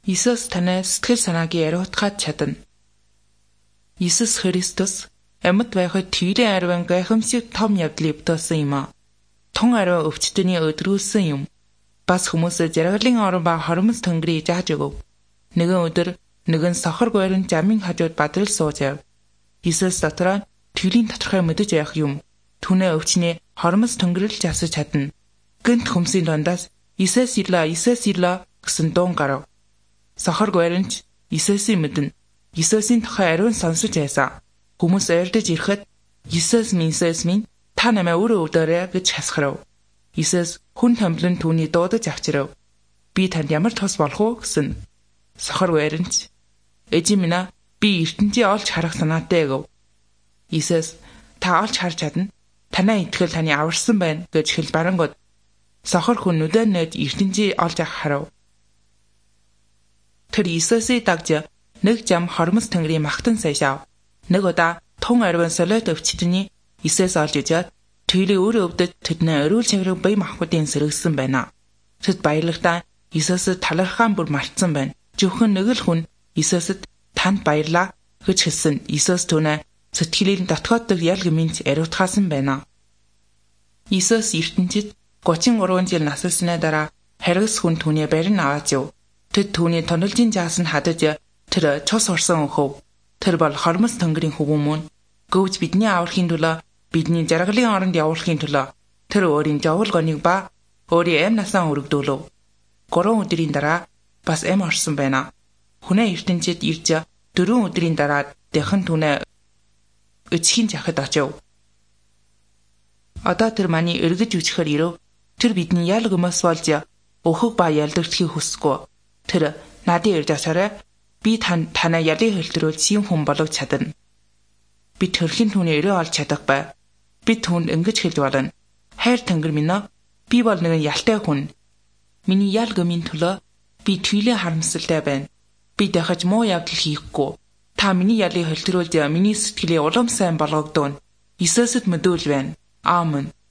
Иесус танай сэтгэл санааг яриутгах чадна. Иесус Христос амьд байхад төвлийн ариун гайхамшиг том явдлыг бүтээсэн юм а. Тун ариун өвчтөний өдрүүлсэн юм. Бас хүмүүсээ жаргалын орон ба хормос төнгөрийг зааж өгөв. Нэгэн өдөр нэгэн сохор гойрон замын хажууд бадрал суужав. Иесус дотроо төвлийн тодорхой мэдэж явах юм. Түүнээ өвчний хормос төнгөрөл засаж чадна. Гэнт хүмсийн дундаас Иесус ирлээ гэсэн дуун гарав. Сохор гойронч Иесусийг мэднэ. Иесусийн тухай ариун сонсож байсан. Хүмүүс ойрдож ирэхэд Иесус минь та намайг өөрөө өвдөрэй гэж хасхарав. Иесус хүн томлон түүний дуудаж авчирав. Би танд ямар тус болох уу гэсэн. Сохор гойронч эзэн минь би ертөнцийг олж харах санаатай гэв. Иесус та олж харж чадна. Танай итгэл таны аварсан байна гэж хэл барангууд сохор хүн нүдэн нэж ертөнцийг олж харав. Тэр Иесусийг дагж нэг зам хормос төнгөрийн магтан сайшаав. Нэг удаа тун ариун солиот өвчтөний Иесус олж ижээд төвлөө өөрөө өвдөж тэдний өрөөл чанарыг бие махбодын сэргсэн байна. Тэд баярлахтаа Иесусд талархаан бүр мартсан байна. Зөвхөн нэг л хүн Иесусд танд баярлаа гэж хэлсэн. Иесус түүнээ сэтгэлийн дотгоодд ял гэминч ариутгаасан байна. Иесус ертөнцид 33 жил насалсны дараа харгас хүн түүний барин аваад яв. Тэд түүний тоналжин жаас нь хадаж тэр цус орсон өхөв. Тэр бол хормос төнгөрийн хөвгөн мөн. Гөвж бидний аврахын төлөө бидний жаргалын оронд явуулахын төлөө тэр өөрийн жавхал гоныг ба өөрийн эм насаа өргөдүүлв. 3 өдрийн дараа бас эм орсон байна. Хүнээ ертөнцид ирж 4 өдрийн дараа дахин түүнээ өчхийн захад очив. Одоо тэр маний эргэж үжихэр ирв. Тэр бидний ял гомос болж өөхөг ба ялдагтхийг хүсэхгүй. Тэр надад ирж очаарай. Би танаа ялын хэлтрүүл сим хүн болгож чадна. Би төрхийн түүний өрөө олж чадах бай. Би түүнд ингэж хэлж болно. Хайр тэнгэр минь аа, би бол нэгэн ялтай хүн. Миний ял гомийн төлөө би төвлийн харамсалтай байна. Би дахиж муу явдал хийхгүй. Та миний ялыг хэлтрүүлж миний сэтгэлийг улам сайн болгогдоно. Иесусд мэдүүл байна. Аамен.